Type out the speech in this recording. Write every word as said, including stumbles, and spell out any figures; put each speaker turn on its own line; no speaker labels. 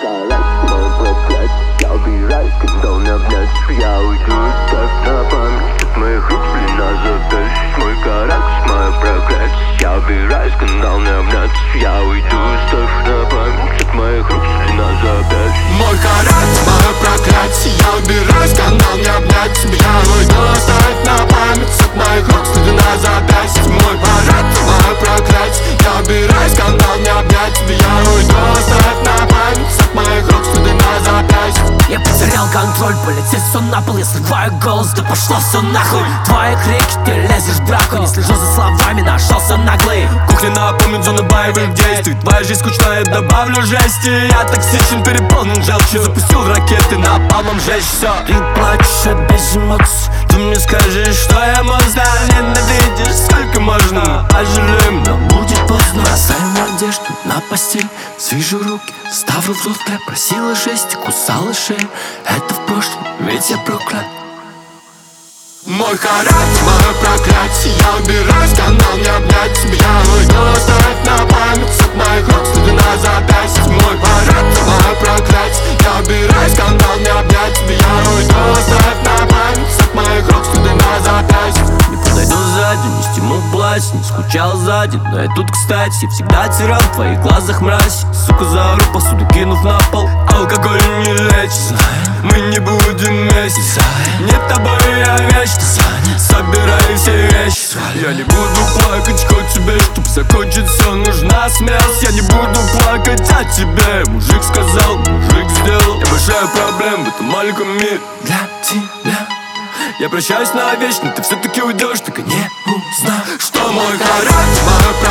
карать, мой проклять. Я убираюсь, когда он обнять. Я уйду, ставь на память от моих рук, длина запястья. Мой карать, мой проклять. Я убираюсь, когда он обнять. Я уйду, ставь на память от моих рук, длина запястья.
Мой карать, мое проклятие. Я убираюсь, канал не обнять. Я уйду, оставь на память от моих рук, длина запястья. Мой парад, мое проклятие. Я убираюсь, канал не обнять. Я уйду, оставь на память от моих рук, длина запястья.
Я потерял контроль, полетит все на пол. Я срываю голос, да пошло все нахуй. Твои крики, ты лезешь в драку. Не слежу за словами, нашелся наглый.
Кухня напомнит зону боевых действий. Твоя жизнь скучная, добавлю жести. Я токсичен, переполнен желчью. Запустил ракеты, напалмом жечь все.
Ты плачешь без эмоций.
Ты мне скажешь, что я монстр. Ненавидишь, сколько можно. Пожалеем, но будет поздно.
Бросаем одежду на постель, свяжу руки, ставлю в рот кляп. Просила жесть, кусала шею. Это в прошлом, ведь я проклят.
Мой характер, мое проклятие. Я убираюсь, канал не обнять. Я уйду, оставь на память от моих рук, следы на запястье. Мой характер, мое проклятие. Я убираюсь, канал не обнять. Я уйду, оставь на память от моих рук, следы на запястье.
Не подойду сзади, не стиму плащ. Не скучал сзади, но я тут, кстати. Всегда терял в твоих глазах мразь. Сука, заору посуду, кинув на пол.
Алкоголь не лечит, мы не будем вместе. Нет тобой я вечно, собирай все вещи. Я не буду плакать, хоть тебе, чтоб закончить все, нужна смерть. Я не буду плакать о тебе, мужик сказал, мужик сделал. Я большая проблема в этом маленьком мире
Для тебя
я прощаюсь навечно, ты все-таки уйдешь, так и не узнав, что мой характер, мое